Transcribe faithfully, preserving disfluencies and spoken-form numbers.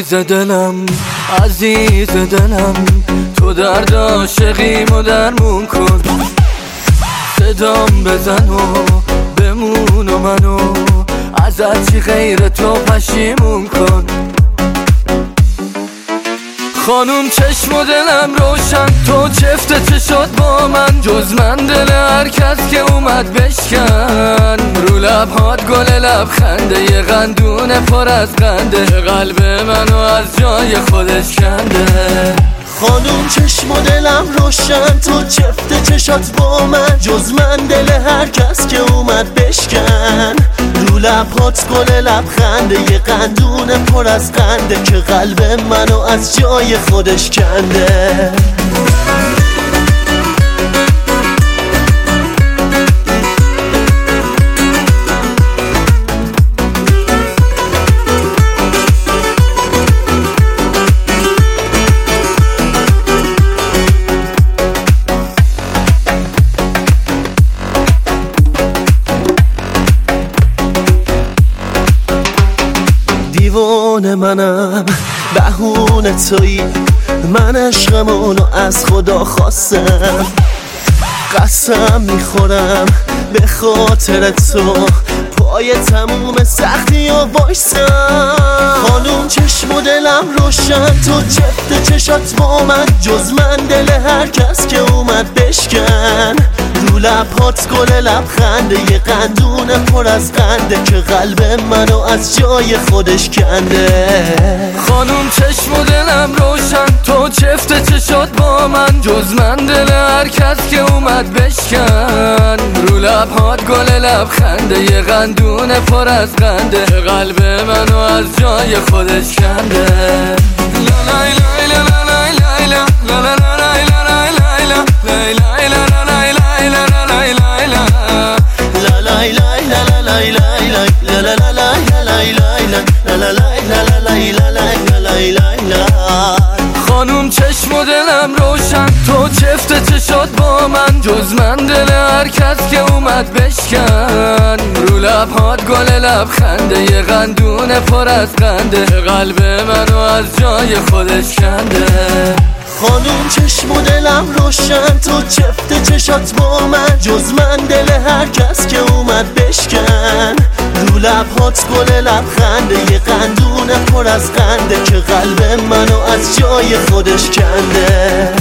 عزیز دلم عزیز دلم، تو درد عاشقیمو درمون کن. صدام بزن و بمون و منو از هرچی غیر تو پشیمون کن. خانوم چشم و دلم روشن، تو چفت چه شد با من، جز من دل هر کس که اومد بشکن. رو لبهات گل لبخنده، یه قندون پر از قنده، قلب منو از جای خودش کنده. خانوم چشم و دلم روشن، تو چفت چشات با من، جز من دل هر کس که اومد بشکن. رو لبهات گل لبخنده، یه قندون پر از قنده، که قلب منو از جای خودش کنده. دیوانه منم بهونه تویی، من عشقمونو از خدا خواستم. قسم میخورم به خاطر تو پای تموم سختی و وایسم. خانوم چشم و دلم روشن، تو چفت چشات با من، جز من دل هر کس که اومد بشکن. رو لبهات گل لبخنده، یه قندون پر از قنده، که قلب منو از جای خودش کنده. خانوم چشم و دلم روشن، تو چفت چشات با من، جز من دل هر کس که اومد بشکن. رو لبهات گل لبخنده، یه قندون پر از قنده، قلب منو از جای خودش کنده. لا لا لا لا لا لا لا لا خانوم چشم و دلم روشن، تو چفت چشات با من، جز من دل هر کس که اومد بشکن. رو لبهات گل لبخنده، یه قندون پر از قنده، قلب منو از جای خودش کنده. خانوم چشم و دلم روشن، تو چفت چشات با من، جز من دل هر کس که اومد بشکن. رو لبهات گل لبخنده، یه قندون پر از قنده، که قلب منو از جای خودش کنده.